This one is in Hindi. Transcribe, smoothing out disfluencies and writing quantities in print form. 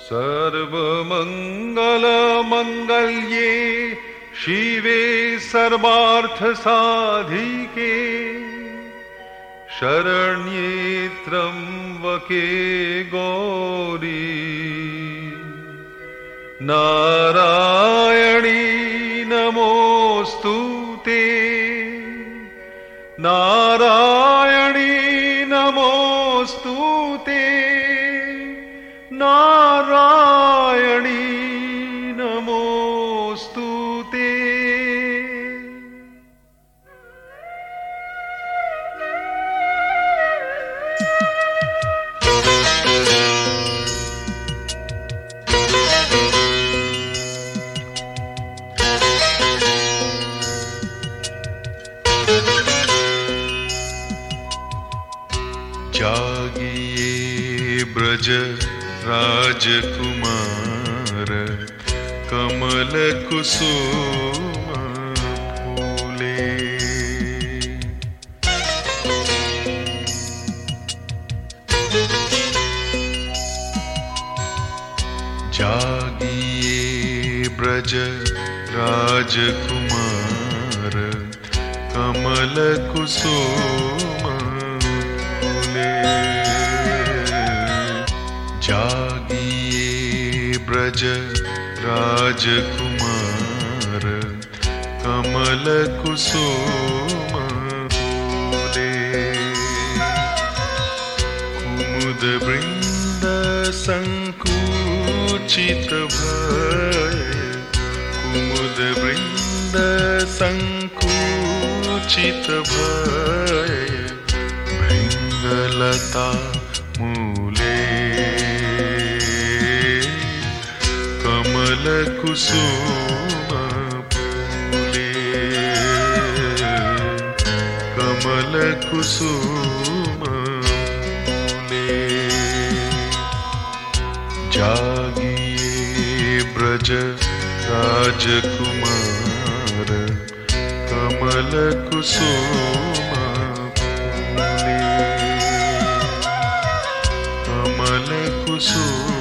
सर्वमङ्गलमङ्गल्ये शिवे सर्वार्थसाधिके शरण्ये त्र्यम्बके गौरी नारायणी नमोस्तुते नारायणी नमोस्तुते नारायणी नमोस्तुते। जागिए ब्रज राजकुमार कमल कुसुम फूले। जागिए ब्रज राजकुमार कमल कुसुम फूले। जागिए ब्रज राजकुमार कमल कुसुम फूले। कुमुद वृंद संकुचित भय कुमुद वृंद संकुचित भय भृंगलता मूले। कमल कुसुम फूले कमल कुसुम फूले। जागिए ब्रज राजकुमार कमल कुसुम फूले कमल कुसुम